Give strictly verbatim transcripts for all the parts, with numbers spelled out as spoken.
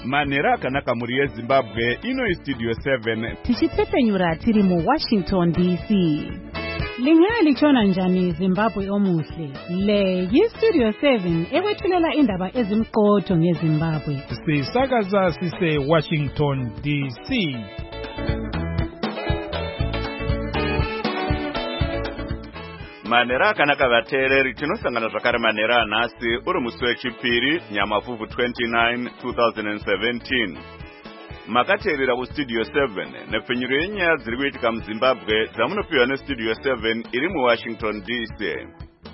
Manhero akanaka muri yeZimbabwe, ino iStudio seven. Tichipfepenyura tiri mu Washington D C. Lingali chona njani Zimbabwe omuhle. Le yiStudio seven ekwethulela indaba ezimqotho ngeZimbabwe. Sisakaza sise Washington D C. Manhero akanaka vateereri, tinosangana zvakare manhero anhasi uri musi wechipiri Nyamavhuvhu twenty-nine twenty seventeen. Makateerera kuStudio seven nepfenyuro yenyaya dziri kuitika muZimbabwe dzamunopiwa neStudio seven iri muWashington D C.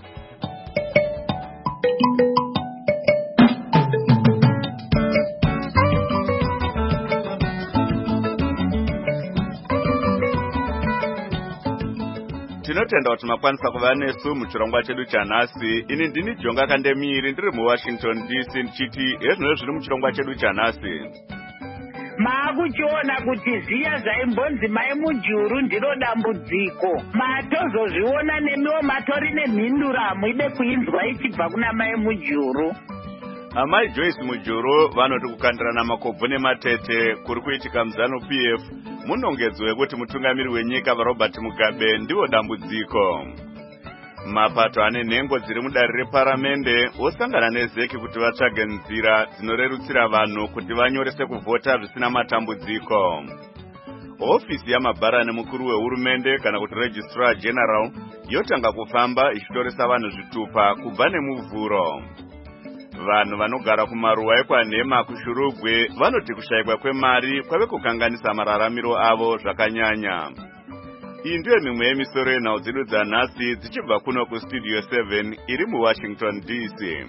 Tinotenda kuti makwanisa kuva nesu muchirongwa chedu chanhasi. Ini ndini Jonga Kandemiri ndiri muWashington D C ndichiti hezvino zviri muchirongwa chedu chanhasi. Maakuchiona kuti zviya zvaimbonzi mai mujuru ndiro dambudziko. Matozozviona nemiwo matori nemhindura muide kuinzwa ichibva kuna mai mujuru. Amai Joyce Mujuru vanoti kukandirana makobvu nematete kuri kuitika muZanu P F munongedzo wekuti mutungamiri wenyika vaRobert Mugabe ndiwo dambudziko. Mapato ane nhengo dziri mudare reparamende osangana nezeki kuti vatsvage nzira dzinorerutsira vanhu kuti vanyorese kuvhota zvisina matambudziko. Ofisi yamabhara nemukuru wehurumende kana kuti Registrar General yotanga kufamba ichitoresa vanhu zvitupa kubva nemuvhuro. Vanhu vanogara kumaruwa ekwaNhema kuShurugwe vanoti kushayikwa kwemari kwave kukanganisa mararamiro avo zvakanyanya. Iyi ndiyo mimwe yemisoro yenhau dzedu dzanhasi dzichibva kuno kuStudio seven iri muWashington D C.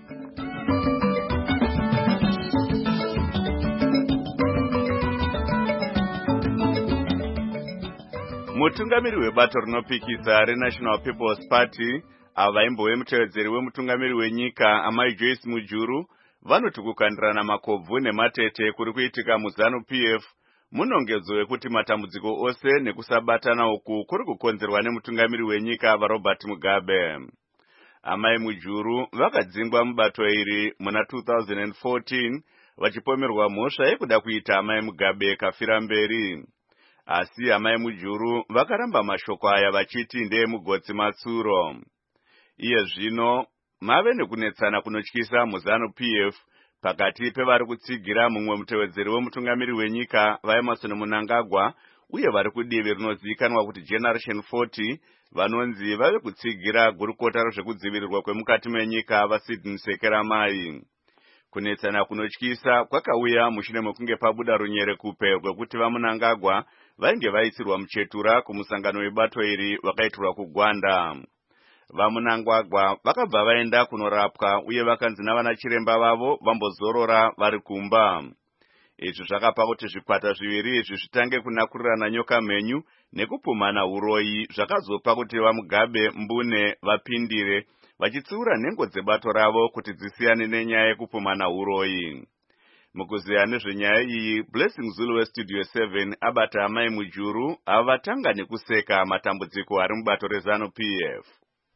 Mutungamiri webato rinopikisa reNational People's Party ava vaimbove mutevedzeri wemutungamiri wenyika amai Joyce Mujuru vanoti kukandirana makobvu nematete kuri kuitika muZanu P F munongedzo wekuti matambudziko ose nekusabatana uku kuri kukonzerwa nemutungamiri wenyika vaRobert Mugabe. Amai Mujuru vakadzingwa mubato iri muna two thousand fourteen vachipomerwa mhosva yekuda kuita amai Mugabe kafira mberi. Asi amai Mujuru vakaramba mashoko aya vachiti ndeemugotsi matsuro. Iye zvino mave nekunetsana kunotyisa muZanu P F pakati pevari kutsigira mumwe mutevedzeri wemutungamiri wenyika vaEmmerson Mnangagwa uye vari kudivi rinozivikanwa kuti Generation forty vanonzi vave kutsigira gurukota rezvekudzivirirwa kwemukati menyika vaSydney Sekeramai. Kunetsana kunotyisa kwakauya mushure mekunge pabuda runyerekupe rwekuti vaMnangagwa vainge vaisirwa muchetura kumusangano webato iri vakaitirwa kuGwanda. VaMnangagwa vakabva vaenda kunorapwa uye vakanzi navana chiremba vavo vambozorora vari kumba. Izvi zvakapa kuti zvikwata zviviri izvi zvitange kunakurirana nyoka mhenyu nekupumana uroyi zvakazopa kuti vaMugabe mbune vapindire vachitsiura nhengo dzebato ravo kuti dzisiyane nenyaya yekupumana uroyi. Mukuziya nezvenyaya iyi, Blessing Zulu weStudio seven abata amai Mujuru avatanga nekuseka matambudziko ari mubato reZanu P F.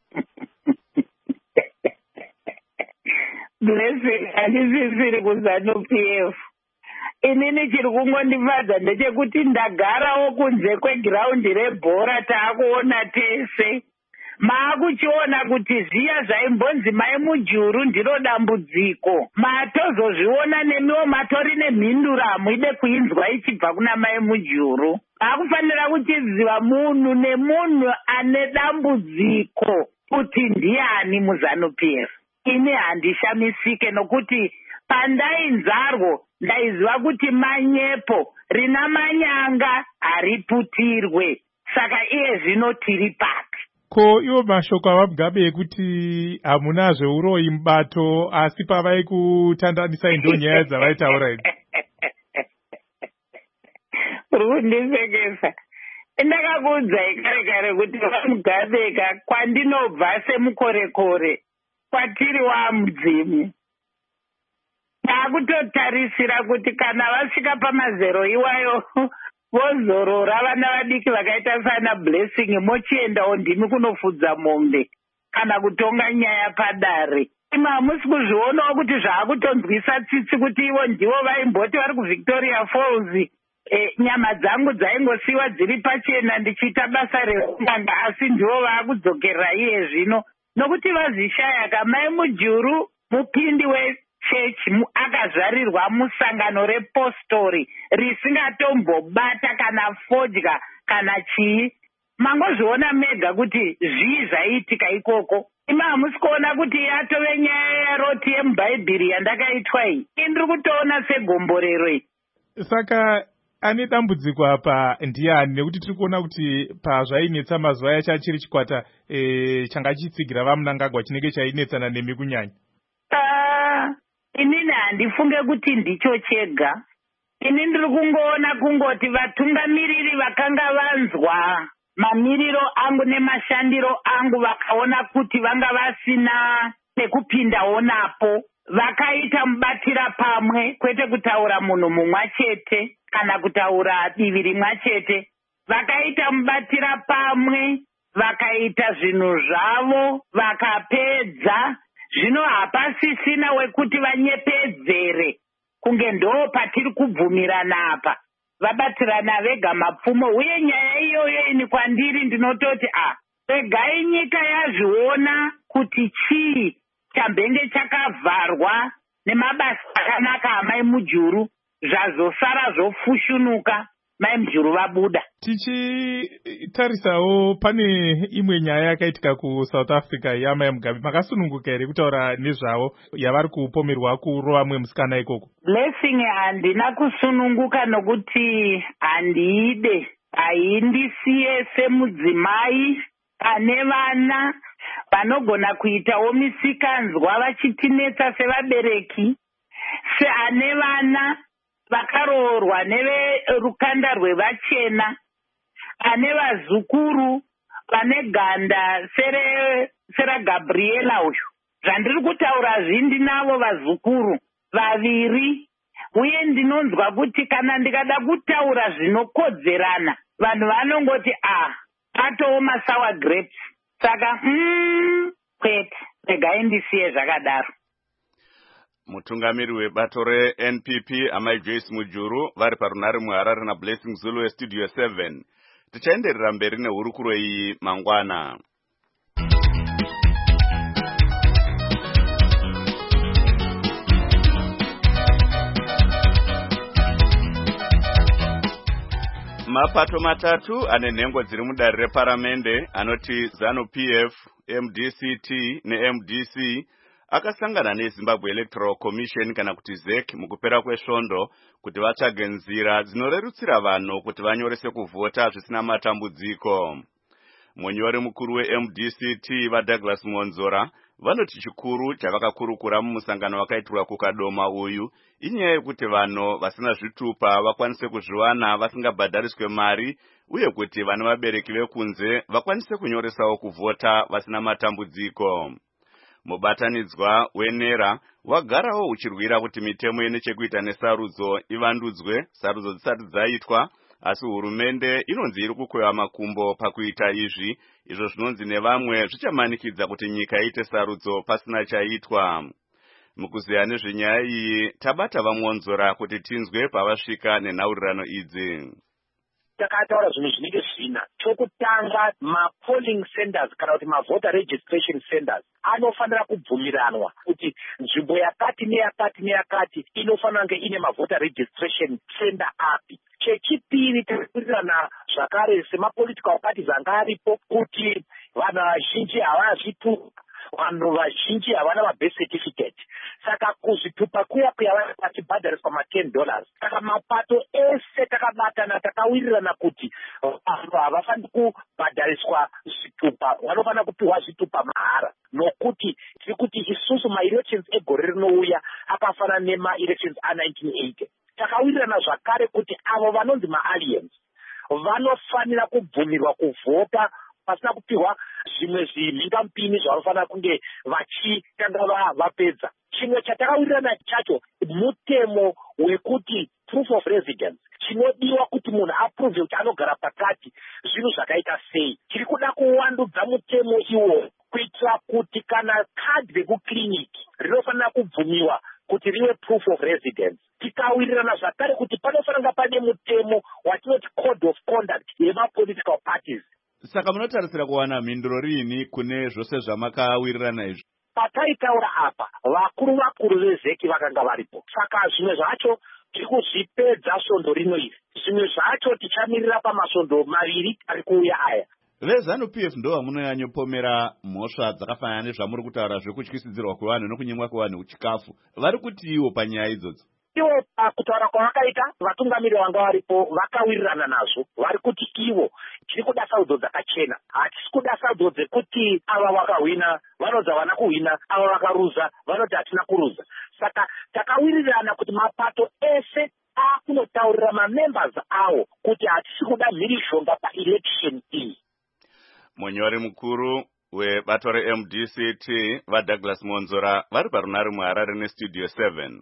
Blessing handisisiri kuZanu P F. Inini chiri kungondifadza ndechekuti ndagarawo kunze kwegiraundi rebhora taakuona tese. Maakuchiona kuti zviya zvaimbonzi mai mujuru ndiro dambudziko. Matozozviona nemiwo matori nemhindura muide kuinzwa ichibva kuna mai mujuru. Akufanira kuchiziva munhu nemunhu ane dambudziko kuti ndiani muZanu P F. Ini handishamisike nokuti pandainzarwo ndaiziva kuti manyepo rina manyanga hariputirwe. Saka iye zvino tiri paki. Ko iwo mashoko avaMugabe ekuti hamuna zveuroyi mubato asi pavai kutandanisa ndo nyaya dzavaitaura idzi. Uri kundisekesa. Ndakakuudzai kare kare kuti vaMugabe kwandinobva semukorekore kwatiri wamudzimu. Taakutotarisira kuti kana vasvika pamazero iwayo vozorora vana vadiki vakaita sana Blessing mochiendawo ndimi kunofudza mombe kana kutonga nyaya padare. ima hamusi kuzvionawo kuti zvaakutonzwisa tsitsi kuti ivo ndivo vaimboti vari kuVictoria Falls. E, nyama dzangu dzaingosiyiwa dziri pachena ndichiita basa reunganga, asi ndivo vaakudzokerera iye zvino nokuti vazishaya. Kamai Mujuru mupindi wechechi akazvarirwa musangano repostori risingatombobata kana fodya kana chii. Mangozviona mega kuti zvii zvaiitika ikoko. Ima hamusi kuona kuti yatove nyaya yaroti yemubhaibheri yandakaitwa iyi. Indiri kutoona segomborero iyi. Saka ane dambudziko apa ndiani, nekuti tiri kuona kuti pazvainetsa mazuva yacho achiri chikwata e, changa chitsigira vaMnangagwa chinenge chainetsana nemi kunyanya? Uh, inini handifunge kuti ndicho chega. Ini ndiri kungoona kungoti vatungamiriri vakanga vanzwa mamiriro angu nemashandiro angu vakaona kuti vanga vasina pekupindawo napo, vakaita mubatira pamwe, kwete kutaura munhu mumwe chete kana kutaura divi rimwe chete. Vakaita mubatira pamwe, vakaita zvinhu zvavo, vakapedza. Zvino hapasisina wekuti vanyepedzere kunge ndo patiri kubvumirana apa. Vabatirana vega mapfumo, uye nyaya iyoyo ini kwandiri ndinototi a regai nyika yazviona kuti chii chambenge chakavharwa nemabasa akanaka amai Mujuru zvazosara zvofushunuka mai Mujuru vabuda. Tichitarisawo pane imwe nyaya yakaitika kuSouth Africa yamai Mugabe, makasununguka here kutaura nezvavo yavari kupomerwa kurova mumwe musikana ikoko? Blessing, handina kusununguka nokuti handiide. Haindisiye semudzimai ane vana vanogona kuitawo misikanzwa vachitinetsa sevabereki, seane vana vakaroorwa neverukanda rwevachena, ane vazukuru vane ganda sere sera Gabriela uyu. Zvandiri kutaura zvindinavo vazukuru vaviri, uye ndinonzwa kuti kana ndikada kutaura zvinokodzerana vanhu vanongoti ah atowo masour grapes. Saka mm, kwete regai ndisiye zvakadaro. Mutungamiri webato reN P P amai Joyce Mujuru vari parunare muHarare naBlessing Zulu weStudio seven. Tichaenderera mberi nehurukuro iyi mangwana. Mapato matatu ane nhengo dziri mudare reparamende anoti ZANU-P F, M D C T neM D C akasangana neZimbabwe Electoral Commission kana kuti Z E C mukupera kwesvondo kuti vatsvage nzira dzinorerutsira vanhu kuti vanyorese kuvhota zvisina matambudziko. Munyori mukuru weM D C T vaDouglas Monzora vanoti chikuru chavakakurukura mumusangano wakaitirwa kuKadoma uyu inyaya yekuti vanhu vasina zvitupa vakwanise kuzviwana vasingabhadhariswe mari, uye kuti vana vabereki vekunze vakwanise kunyoresawo kuvhota vasina matambudziko. Mubatanidzwa wenera wagarawo uchirwira kuti mitemo ine chekuita nesarudzo ivandudzwe sarudzo dzisati dzaitwa, asi hurumende inonzi iri kukweva makumbo pakuita izvi, izvo zvinonzi nevamwe zvichamanikidza kuti nyika iite sarudzo pasina chaitwa. Mukuziya nezvenyaya iyi tabata vaMonzora kuti tinzwe pavasvika nenhaurirano idzi. Takataura zvinhu zvinenge zvina. Chokutanga, ma-polling centers kana kuti ma-voter registration centers anofanira kubvumiranwa kuti nzvimbo yakati neyakati neyakati inofanira kunge ine ma-voter registration center api. Chechipiri, takakurirana zvakare sema-political parties anga aripo kuti vanhu vazhinji havazvitupa, vanhu vazhinji havana ma-birth certificate. Saka kuzvitupa kuya kuya vanhu vachibhadhariswa ma-ten dollars. Saka mapato ese takabatana takawirirana kuti vanhu havafaniri kubhadhariswa zvitupa, vanofanira kupiwa zvitupa mahara. Nokuti tiri kuti isusu ma-elections egore rinouya akafanana nema-elections a-nineteen eighty. Takawirirana zvakare kuti avo vanonzi ma-aliens vanofanira kubvumirwa kuvhota pasina kupiwa zvimwe zvimhingamupini zvavanofanira kunge vachitanga vapedza. Chimwe chatakawirirana chacho mutemo wekuti proof of residence, chinodiwa kuti munhu apruve kuti anogara pakati zvinhu zvakaita sei. Tiri kuda kuwandudza mutemo iwo kuitira kuti kana kadhi rekukiriniki tiriwe proof of residence. Tikawirirana zvakare kuti panofanira pane mutemo watinoti code of conduct yemapolitical parties. Saka munotarisira kuwana mhinduro rini kune zvose zvamakawirirana izvi? Pataitaura apa vakuru vakuru vezeki vakanga varipo. Saka zvimwe zvacho tiri kuzvipedza svondo rino iri. Zvimwe zvacho tichamirira pamasvondo maviri ari kuuya aya. VeZANU P F ndo vamunonyanyopomera mhosva dzakafanana nezvamuri kutaura zvekutyisidzirwa kwevanhu nokunyimwa kwevanhu chikafu. Vari kuti iwo panyaya idzodzo? Iwo pakutaura kwavakaita vatungamiriri vanga varipo vakawirirana nazvo. Vari kuti iwo tiri kuda sarudzo dzakachena. Hatisi kuda sarudzo dzekuti ava vakahwina vanodza vana kuhwina, ava vakaruza vanoti hatina kuruza. Saka takawirirana kuti mapato ese akunotaurira mamembers awo kuti hatisi kuda mhirizhonga paelection iyi. Munyori mukuru webato re-M D C T vaDouglas Monzora vari parunare muHarare neStudio seven.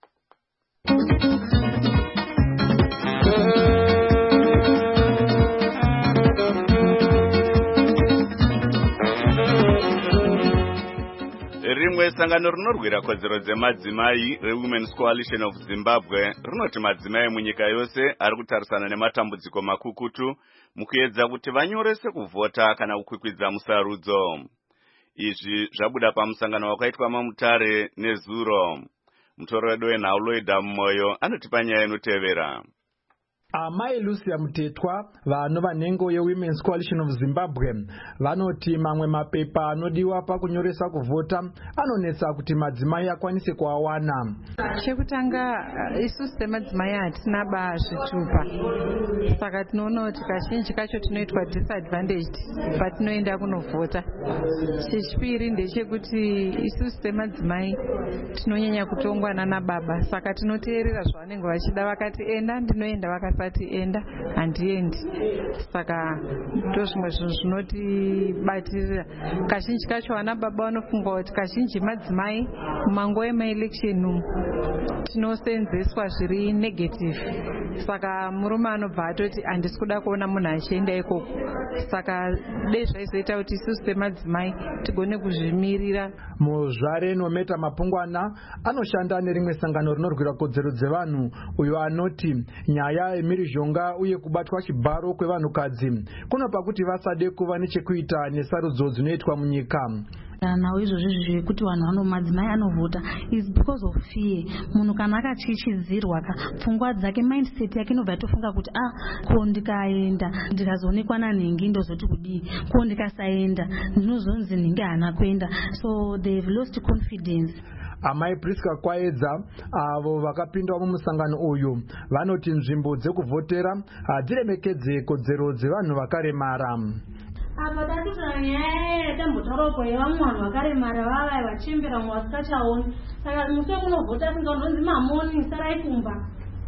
Rimwe sangano rinorwira kodzero dzemadzimai reWomen's Coalition of Zimbabwe rinoti madzimai munyika yose ari kutarisana nematambudziko makukutu mukuedza kuti vanyorese kuvhota kana kukwikwidza musarudzo. Izvi zvabuda pamusangano wakaitwa maMutare neZuro. Mutoro wedu wenhau Loida Moyo anotipa nyaya inotevera. Amai Lucia Mutetwa vanova nhengo yeWomen's Coalition of Zimbabwe vanoti mamwe mapepa anodiwa pakunyoresa kuvhota anonetsa kuti madzimai akwanise kuawana. Chekutanga isusu semadzimai hatina baa zvitupa, saka tinoona kuti kazhinji kacho tinoitwa disadvantaged patinoenda kunovhota. Chechipiri ndechekuti isusu semadzimai tinonyanya kutongwa nana baba, saka tinoteerera zvavanenge vachida. Vakati enda ndinoenda, vakati pati enda handiendi. Saka ndozvimwe zvinhu zvinotibatirira. Kazhinji kacho vana baba vanofunga kuti kazhinji madzimai mumango emaelection umu tinosenzeswa zviri negative. Saka murume anobva atoti handisi kuda kuona munhu achienda ikoko. Saka dei zvaizoita kuti isusu semadzimai tigone kuzvimirira. Muzvare Nometa Mapungwana anoshanda nerimwe sangano rinorwira kodzero dzevanhu uyo anoti nyaya yemhirizhonga uye kubatwa chibharo kwevanhukadzi kunopa kuti vasade kuva nechekuita nesarudzo dzinoitwa munyika. Nawo izvozvo zvekuti vanhu vano madzimai anovhota is because of fear. Munhu kana akachichidzirwa ka pfungwa dzake mindset yake inobva tofunga kuti ah ko ndikaenda ndikazoonekwa nanhengi ndozoti kudii, ko ndikasaenda ndinozonzi nhingi hana kuenda, so they've lost confidence. Amai Priska Kwaedza avo vakapinda mumusangano uyu vanoti nzvimbo dzekuvhotera hadziremekedze kodzero dzevanhu vakaremara. Apa tatutana nyaya yetambotoropo yevamwe vanhu vakaremara vavai vachiembera mumwe vasikachaoni. Saka musi wekunovhota singaonzi mamoni sarai kumba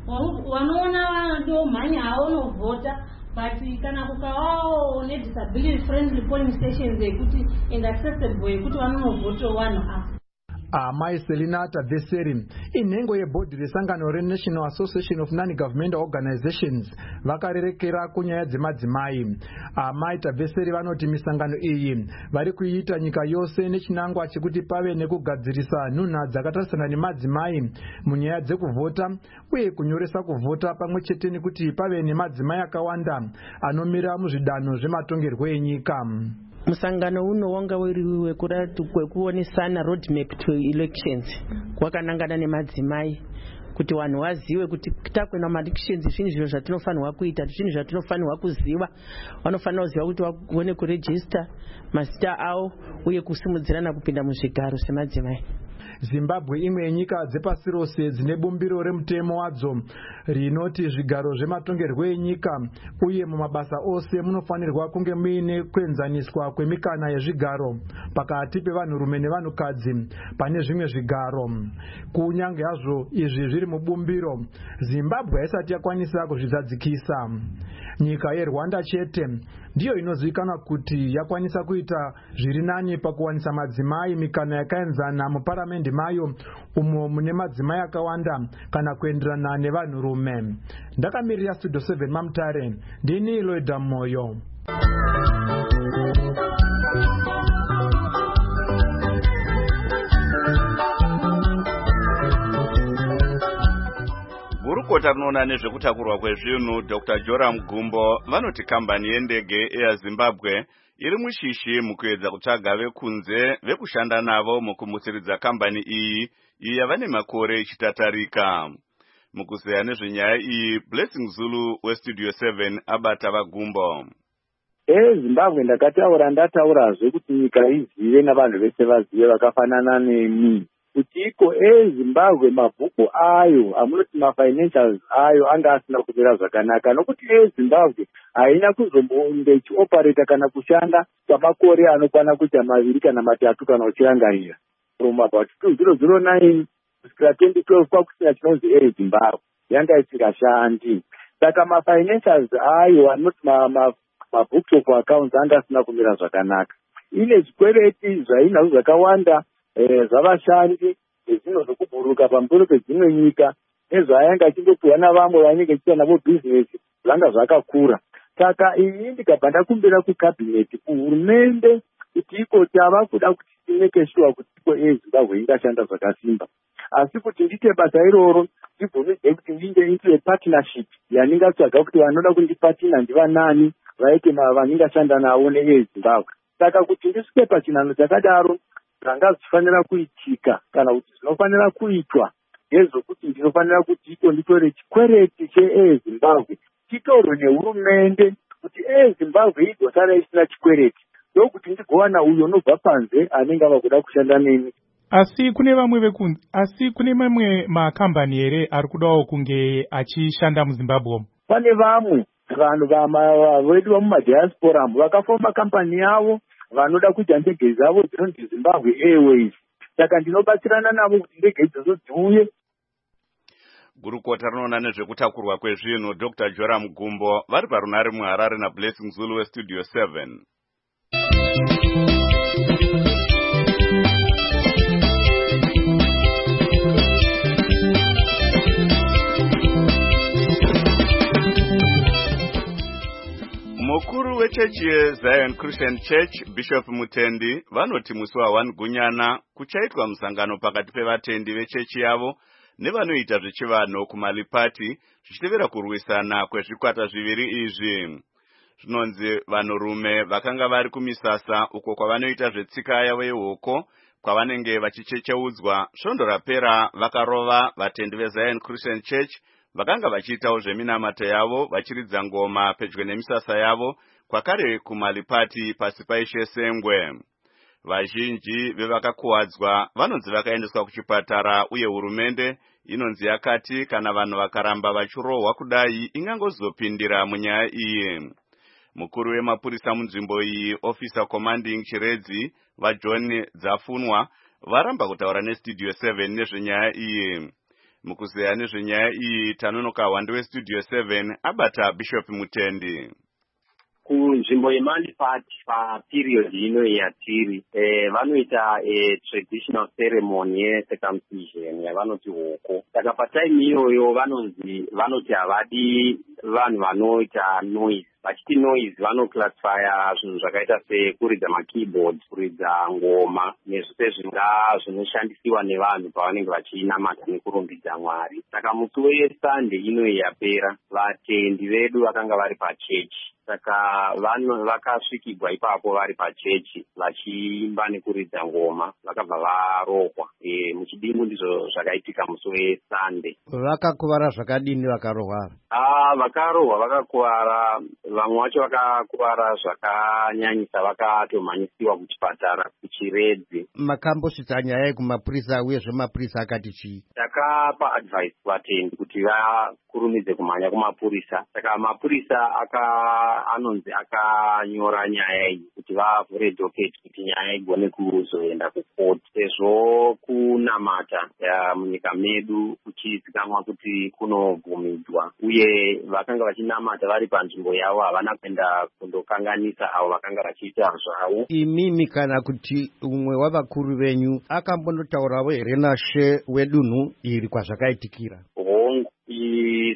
wanoona ndo mhanya haunovhota, but kana kukavawo nedisability friendly polling stations ekuti and accessible ekuti vanonovhotawo vanhu ava. Amai Selina Tadeseri inhengo yebhodhi resangano reNational Association of Non-Governmental Organizations vakarerekera kunyaya dzemadzimai. Amai Tadeseri vanoti misangano iyi vari kuiita nyika yose nechinangwa chekuti pave nekugadzirisa nhunha dzakatarisana nemadzimai munyaya dzekuvhota uye kunyoresa kuvhota, pamwe chete nekuti pave nemadzimai akawanda anomira muzvidanho zvematongerwo enyika. Musangano uno wanga uri wekuonesana roadmap to elections kwakanangana nemadzimai kuti vanhu vazive kuti takwena ma-elections zvinhu zviro zvatinofanirwa kuita, zvinhu zvatinofanirwa kuziva. Vanofanira kuziva kuti vagone kurejista mazita avo uye kusimudzirana kupinda muzvigaro semadzimai. Zimbabwe imwe yenyika dzepasi rose dzine bumbiro remutemo wadzo rinoti zvigaro zvematongerwo enyika uye mumabasa ose munofanirwa kunge muine kuenzaniswa kwemikana yezvigaro pakati pevanhurume nevanhukadzi pane zvimwe zvigaro. Kunyange hazvo izvi zviri mubumbiro, Zimbabwe haisati yakwanisa kuzvizadzikisa. Nyika yeRwanda chete ndiyo inozivikanwa kuti yakwanisa kuita zviri nani pakuwanisa madzimai mikana yakaenzana muparamendi mayo umo mune madzimai akawanda kana kuenderana nevanhurume. Ndakamirira Studio seven maMutare, ndini Loida Moyo. gurukota rinoona nezvekutakurwa kwezvinhu Doctor Joram Gumbo vanoti kambani yendege eyaZimbabwe iri mushishi mukuedza kutsvaga vekunze vekushanda navo mukumutsiridza kambani iyi iyo yava nemakore ichitatarika. Mukuzeya nezvenyaya iyi, Blessing Zulu weStudio seven abata vaGumbo. eZimbabwe ndakataura ndataurazve kuti nyika izive navanhu vese vazive vakafanana nemi kuti iko eZimbabwe mabhuku ayo amunoti mafinancials ayo anga asina kumira zvakanaka nokuti eZimbabwe haina kuzombonge ichiopareta kana kushanda kwamakore anokwana kuita maviri kana matatu kana uchirangarira from about two thousand nine kusvikira twenty twelve kwakusina chinonzi eZimbabwe yanga isingashandi. Saka mafinancials ayo anoti mabooks of accounts anga asina kumira zvakanaka. Ine zvikwereti zvainazvo zvakawanda zvavashandi nezvino zvokubhuruka pamusoro pedzimwe nyika nezvaayanga achindopiwa navamwe vanenge chiita navo bhizinesi zvanga zvakakura. Saka iyi ndikabva ndakumbira kukabhineti kuhurumende kuti iko tava kuda kuti tineke shuwa kuti iko eZimbabwe ingashanda zvakasimba, asi kuti ndite basa iroro ndibvumidze kuti ndinge into partnership yaningatsvaga kuti vanoda kundipatina ndivanani vaite vaningashanda navo neeZimbabwe. Saka kuti ndisvike pachinhano chakadaro zvanga zvichifanira kuitika kana kuti zvinofanira kuitwa ngezvokuti ndinofanira kuti iko nditore chikwereti cheeZimbabwe chitorwe nehurumende kuti eZimbabwe igosara isina chikwereti ndokuti ndigowana uyo unobva panze anenge ava kuda kushanda neni. Asi kune vamwe vekunze, asi kune mamwe makambani here ari kudawo kunge achishanda muZimbabwe? Pane vamwe vanhu vedu vamumadiaspora vakafoma kambani yavo vanoda kuita ndege dzavo dzinonzi Zimbabwe Airways. Saka ndinobatsirana navo kuti ndege idzodzo dziuye. Gurukota rinoona nezvekutakurwa kwezvinhu Doctor Joram Gumbo vari parunare muHarare naBlessing Zulu weStudio seven. Mukuru wechechi yeZion Christian Church Bishop Mutendi vanoti musi wa Gunyana kuchaitwa musangano pakati pevatendi vechechi yavo nevanoita zvechivanhu kuMalipati zvichitevera kurwisana kwezvikwata zviviri izvi. Zvinonzi vanhurume vakanga vari kumisasa uko kwavanoita zvetsika yavo yehuko kwavanenge vachichecheudzwa svondo rapera vakarova vatendi veZion Christian Church vakanga vachiitawo zveminamato yavo vachiridza ngoma pedyo nemisasa yavo kwakare kuMalipati pasi paishe Sengwe. Vazhinji vevakakuwadzwa vanonzi vakaendeswa kuchipatara uye hurumende inonzi yakati kana vanhu vakaramba vachirohwa kudai ingangozopindira munyaya iyi. Mukuru wemapurisa munzvimbo iyi Officer Commanding Chiredzi vaJohn Dzafunwa varamba kutaura neStudio seven nezvenyaya iyi. Mukuzeya nezvenyaya iyi tanonoka hwande weStudio seven abata Bishop Mutendi. Kunzvimbo yeMalipati paperiod ino yatiri eh, vanoita eh, traditional ceremony yecircumcision yavanoti huko. Saka patime iyoyo vanonzi vanoti havadi vanhu vanoita noise. Vachiti noise vanoclassifya zvinhu zvakaita sekuridza makeyboards, kuridza ngoma nezvose zvinga zvinoshandisiwa nevanhu pavanenge vachinamata nekurumbidza Mwari. Saka musi weSunday ino yapera vatendi vedu vakanga vari pachechi. Saka vanhu vakasvikigwa ipapo vari pachechi vachiimba nekuridza ngoma vakabva varohwa. E, muchidimbu ndizvo zvakaitika musi weSunday. Vakakuvara zvakadini vakarohwa? Ah, vakarohwa vakakuvara, vamwe vacho vakakuvara zvakanyanyisa vakatomhanyisiwa kuchipatara kuChiredzi. Makambosvitsa nyaya iyi kumapurisa uyezve mapurisa akati chii? Takapa advice vatendi kuti vakurumidze kumhanya kumapurisa. Saka mapurisa aka anonzi akanyora nyaya iyi kuti vavhure docket kuti nyaya igone kuzoenda kukoti. Sezvo kunamata munyika medu kuchizikamwa kuti kunobvumidzwa uye vakanga vachinamata vari panzvimbo yavo havana kuenda kundokanganisa avo vakanga vachiita zvavo. Imimi kana kuti umwe wavakuru venyu akambondotaurawo here nashe wedunhu iri kwazvakaitikira? Hongu isusu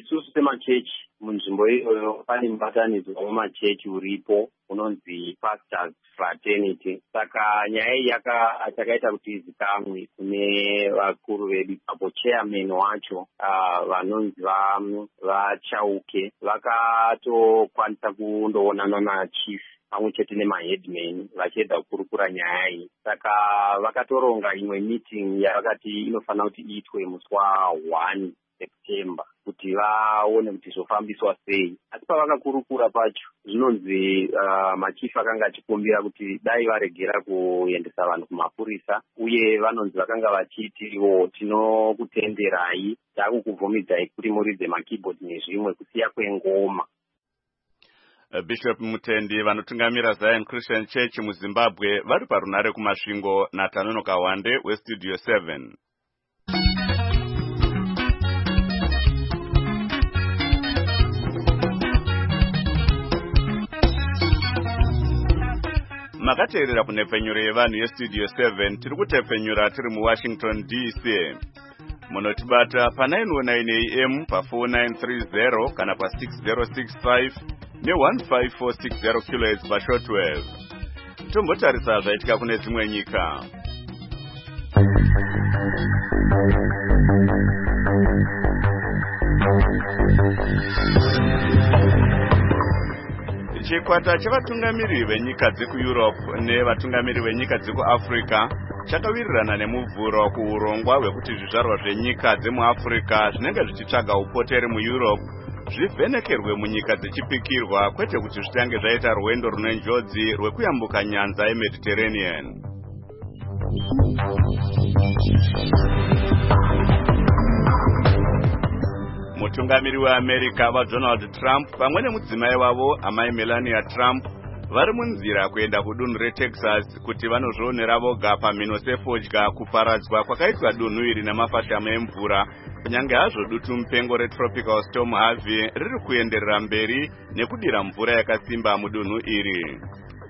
machechi munzvimbo iyoyo pane mubatanidzwa wemachechi uripo unonzi Pastors Fraternity. Saka nyaya iyi yakaita kuti izikamwe kune vakuru vedu ipapo. Chairman wacho uh, vanonzi vaChauke vakatokwanisa kundoonana nachief pamwe chete nemaheadman vachiedza kukurukura nyaya iyi. Saka vakatoronga imwe meeting yavakati inofanira kuti iitwe musi wa1 September kuti vaone kuti zvofambiswa sei. Asi pavakakurukura pacho zvinonzi uh, machief akanga achikumbira kuti dai varegera kuendesa vanhu kumapurisa, uye vanonzi vakanga vachiti ivo tinokutenderai, takukubvumidzai kuti muridze makeyboard nezvimwe kusiya kwengoma. Bishop Mutendi vanotungamira Zion Christian Church muZimbabwe vari parunare kumasvingo naTanono Kawande weStudio seven. Makateerera kunepfenyuro yevanhu yeStudio seven tiri kutepfenyura tiri muWashington D C. Munotibata pa nine oh nine A M pa four nine three zero kana pa six zero six five ne one five four six zero kilohertz pa shortwave. Tombotarisa zvaitika kune dzimwe nyika. Chikwata chevatungamiri venyika dzekuEurope nevatungamiri venyika dzekuAfrica chakawirirana nemuvhuro kuurongwa hwekuti zvizvarwa zvenyika dzemuAfrica zvinenge zvichitsvaga upoteri muEurope zvivhenekerwe munyika dzichipikirwa, kwete kuti zvitange zvaita rwendo rune njodzi rwekuyambuka nyanza yeMediterranean. Mutungamiri weAmerica vaDonald Trump pamwe nemudzimai wavo amai Melania Trump vari munzira kuenda kudunhu reTexas kuti vanozvionera voga pamhino sefodya kuparadzwa kwakaitwa dunhu iri namafashamo emvura, kunyange hazvo dutu mupengo retropical storm Harvey riri kuenderera mberi nekudira mvura yakasimba mudunhu iri.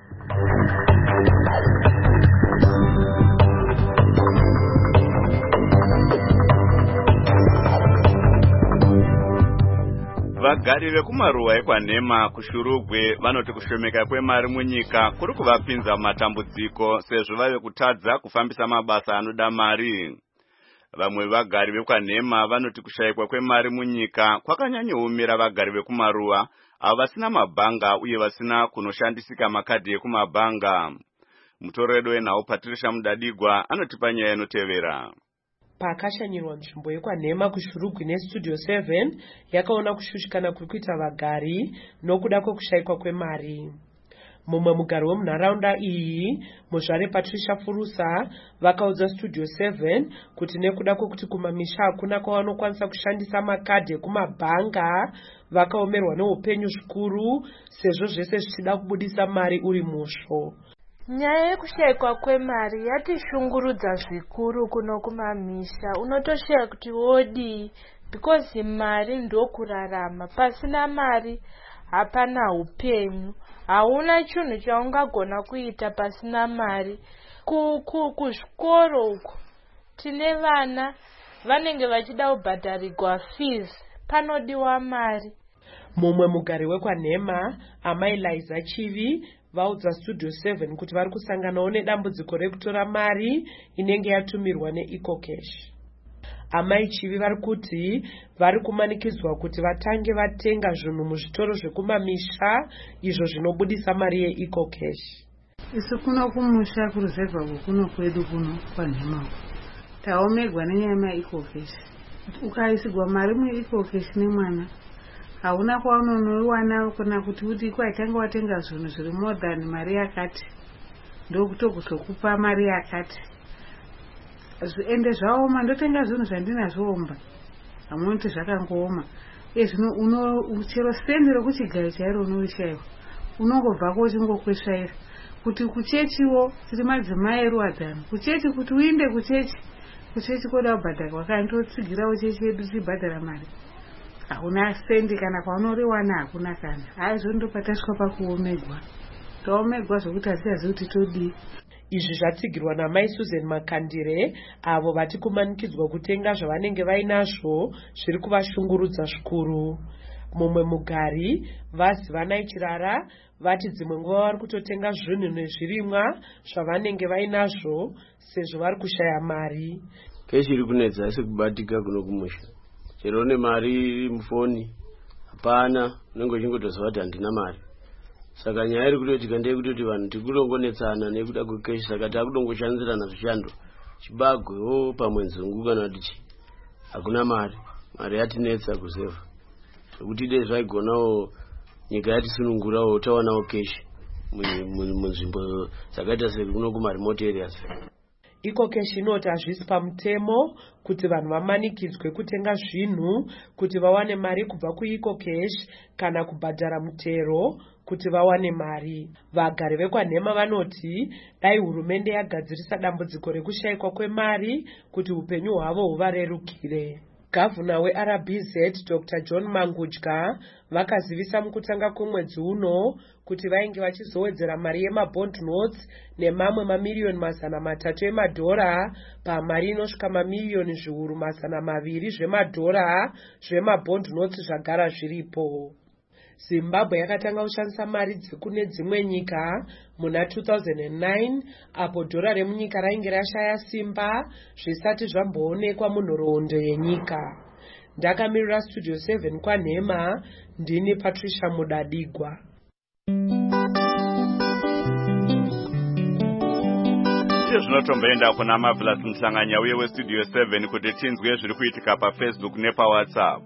Vagari vekumaruwa ekwaNhema kuShurugwe vanoti kushomeka kwemari munyika kuri kuvapinza mumatambudziko sezvo vave kutadza kufambisa mabasa anoda mari. Vamwe vagari vekwaNhema vanoti kushayikwa kwemari munyika kwakanyanyoumira vagari vekumaruwa avo vasina mabhanga uye vasina kunoshandisika makadhi ekumabhanga. Mutoredo wenhau Patricia Mudadigwa anotipa nyaya inotevera. Pakashanyirwa nzvimbo yekwaNhema kuShurugwe neStudio seven yakaona kushushikana kuri kuita vagari nokuda kwekushayikwa kwemari. Mumwe mugari wemunharaunda iyi, muzvare Patricia Furusa, vakaudza Studio seven kuti nekuda kwekuti kumamisha hakuna kwavanokwanisa kushandisa makadhi ekumabhanga, vakaomerwa neupenyu zvikuru sezvo zvese zvichida kubudisa mari uri musvo. Nyaya yekushayikwa kwemari yatishungurudza zvikuru kuno kumamisha. Unotoshiya kuti wodi because mari ndokurarama. Pasina mari hapana upenyu. Hauna chinhu chaungagona kuita pasina mari. Kuzvikoro uko tine vana vanenge vachida kubhadharirwa fees, panodiwa mari. Mumwe mugari wekwaNhema amai Liza Chivi vaudza Studio seven kuti vari kusanganawo nedambudziko rekutora mari inenge yatumirwa neEcocash. Amai Chivi vari kuti vari kumanikidzwa kuti vatange vatenga zvinhu muzvitoro zvekumamisha izvo zvinobudisa mari yeEcocash. Isu kuno kumusha kuruzevha kuno kwedu kuno kwaNhema taomerwa nenyaya yeEcocash. Ukaisigwa mari muEcocash nemwana hauna kwaunonoiwana kana kuti kuti kwaitanga watenga zvinhu zviri more than mari yakati ndokutokuzokupa mari yakati. Ende zvaoma, ndotenga zvinhu zvandinazvoomba hamunoti zvakangooma. Ezvino uno chero sendi rokuchigayo chairo unorishayiwa unongobvako uchingokwesvaira kuti kuchechiwo tiri madzimai eruwadzano kuchechi kuti uinde kuchechi kuchechi koda kubhadhara wakandotsigirawo chechi yedu tichibhadhara mari hauna sendi kana kwaunoriwana hakuna kana. Haizvo ndopatasvika pakuomegwa taomegwa zvokuti hatichazivi kuti todii. Izvi zvatsigirwa namai Susan Makandire, avo vati kumanikidzwa kutenga zvavanenge vainazvo zviri kuvashungurudza zvikuru. Mumwe mugari, Vazivanai Chirara, vati dzimwe nguva vari kutotenga zvinhu nezvirimwa zvavanenge vainazvo sezvo vari kushaya mari. Keshi iri kunetsa asi kubatika kuno kumusha. Chero une mari iri mufoni hapana, unenge uchingotoziva kuti handina mari. Saka nyaya iri kutoitika ndeyekuti vanhu tikutongonetsana nekuda kwekeshi, saka takutongoshandirana zvishando chibagwewo pamwe nzungu kana kuti chi. Hakuna mari, mari yatinetsa kuseva. Zvekuti dei zvaigonawo nyika yatisunungurawo tawanawo keshi munzvimbo dzakaita sekuno kumaremote areas. Iko keshi inoti hazvisi pamutemo kuti vanhu vamanikidzwe kutenga zvinhu kuti vawane mari kubva kuiko keshi kana kubhadhara mutero kuti vawane mari. Vagari vekwaNhema vanoti dai hurumende yagadzirisa dambudziko rekushayikwa kwemari kuti upenyu hwavo huvarerukire. Gavhuna weR B Z Doctor John Mangudya vakazivisa mukutanga kwemwedzi uno kuti vainge vachizowedzera mari yemabond notes nemamwe mamiriyoni mazana matatu emadhora pamari inosvika mamiriyoni zviuru mazana maviri zvemadhora zvemabond notes zvagara zviripo. Zimbabwe yakatanga kushandisa mari dzekune dzimwe nyika muna two thousand nine apo dhora remunyika rainge rashaya simba zvisati zvamboonekwa munhoroondo yenyika. Ndakamirira Studio seven kwaNhema, ndini Patricia Mudadigwa. Izvo zvinotomboenda kuna Marvelous Mhlanganya uye weStudio seven kuti tinzwe zviri kuitika paFacebook nepaWhatsApp.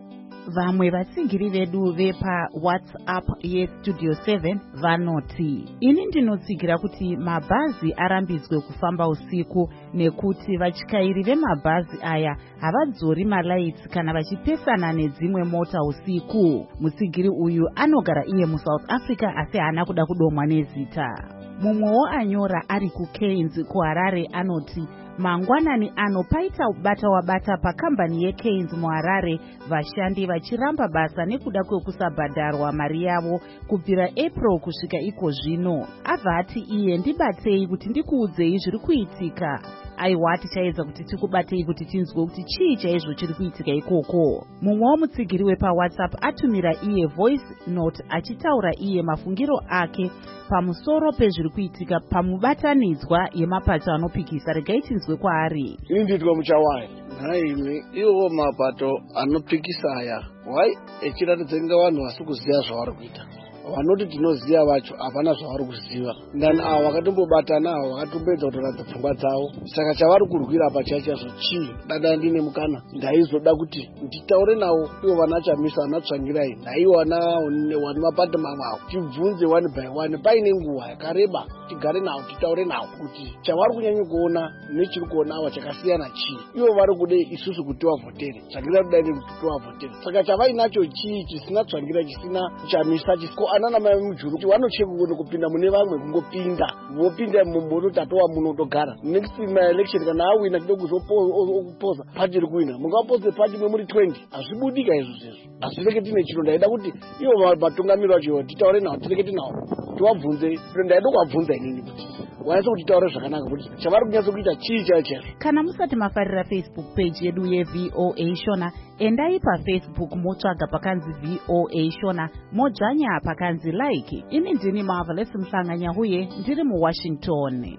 Vamwe vatsigiri vedu vepa WhatsApp yeStudio seven vanoti, ini ndinotsigira kuti mabhazi arambidzwe kufamba usiku nekuti vatyairi vemabhazi aya havadzori malaitsi kana vachipesana nedzimwe mota usiku. Mutsigiri uyu anogara iye muSouth Africa asi haana kuda kudomwa nezita. Mumwewo anyora ari kuKeynes kuHarare anoti, mangwanani ano paita bata wabata pakambani yeKeynes muHarare, vashandi vachiramba basa nekuda kwekusabhadharwa mari yavo kubvira April kusvika iko zvino. Abva ati iye ndibatei kuti ndikuudzei zviri kuitika. Aiwa tichaedza kuti tikubatei kuti tinzwe kuti chii chaizvo chiri kuitika ikoko. Mumwewo mutsigiri wepa WhatsApp atumira iye voice note achitaura iye mafungiro ake pamusoro pezviri kuitika pamubatanidzwa yemapato anopikisa. Regai tinzwe kwaari. Ini nditwa muchawai. Haimwe iwo mapato anopikisa aya. Wai echiratidza kunge vanhu vasi kuziva zvavari kuita. Vanoti tinoziva vacho hapana zvavari kuziva. Ndani avo vakatombobatana avo vakatombedza kutoratidza pfungwa dzavo. Saka chavari kurwira apa chaichaizvo chii? Dada ndine mukana ndaizoda kuti nditaure navo ivo vana Chamisa vana Tsvangirai naivo vana mapato mamwe avo tibvunze one by one paine nguva yakareba tigare navo titaure navo kuti chavari kunyanya kuona nechiri kuona ava chakasiyana chii. Ivo vari kude isusu kuti vavhotere Tsvangirai kudai kuti tivavhotere. Saka chavainacho chii chisina Tsvangirai chisina Chamisa chisiko anana mai mujuru kuti vanocheka kuone kupinda mune vamwe kungopinda vopinda mumbono tatowa munotogara next election kana awina chide kuzopoza party iri kuwina mungapoze party memuri twenty hazvibudika izvo zvezvo hazvireke tine chiro ndaida kuti ivo vatungamiri vacho titaure navo tireke tinavo tivabvunze ndaida kuvabvunza inini kuti wanyaso kuti taure zvakanaka kuti chavari kunyatso kuita chii chaicho chaizvo. Kana musati mafarira Facebook page yedu yeV O A Shona, endai paFacebook motsvaga pakanzi V O A Shona modzvanya pakanzi like. Ini ndini Marvelous Mhlanganya uye ndiri muWashington.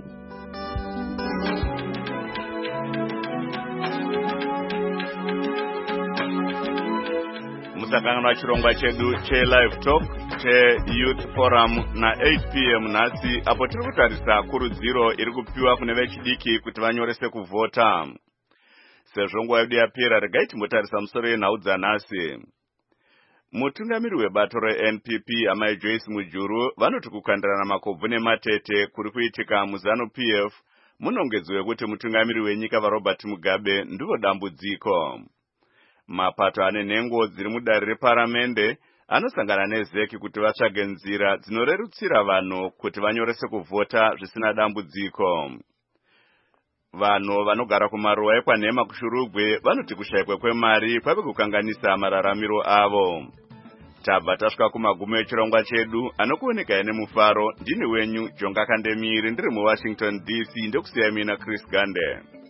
Musakanganwa chirongwa chedu cheLive Talk cheYouth Forum na eight p m nhasi apo tiri kutarisa kurudziro iri kupiwa kune vechidiki kuti vanyorese kuvhota. Sezvo nguva yedu yapera, regai timbotarisa musoro yenhau dzanhasi. Mutungamiri webato reN P P amai Joyce Mujuru vanoti kukandirana makobvu nematete kuri kuitika muZanu P F munongedzo wekuti mutungamiri wenyika vaRobert Mugabe ndivo dambudziko. Mapato ane nhengo dziri mudare reparamende anosangana nezeki kuti vatsvage nzira dzinorerutsira vanhu kuti vanyorese kuvhota zvisina dambudziko. Vanhu vanogara kumaruwa ekwaNhema kuShurugwe vanoti kushayikwa kwemari kwave kukanganisa mararamiro avo. tabva tasvika kumagumo echirongwa chedu anokuoneka nemufaro. Ndini wenyu Jonga Kandemiri ndiri muWashington D C ndokusiya mina Chris Gande.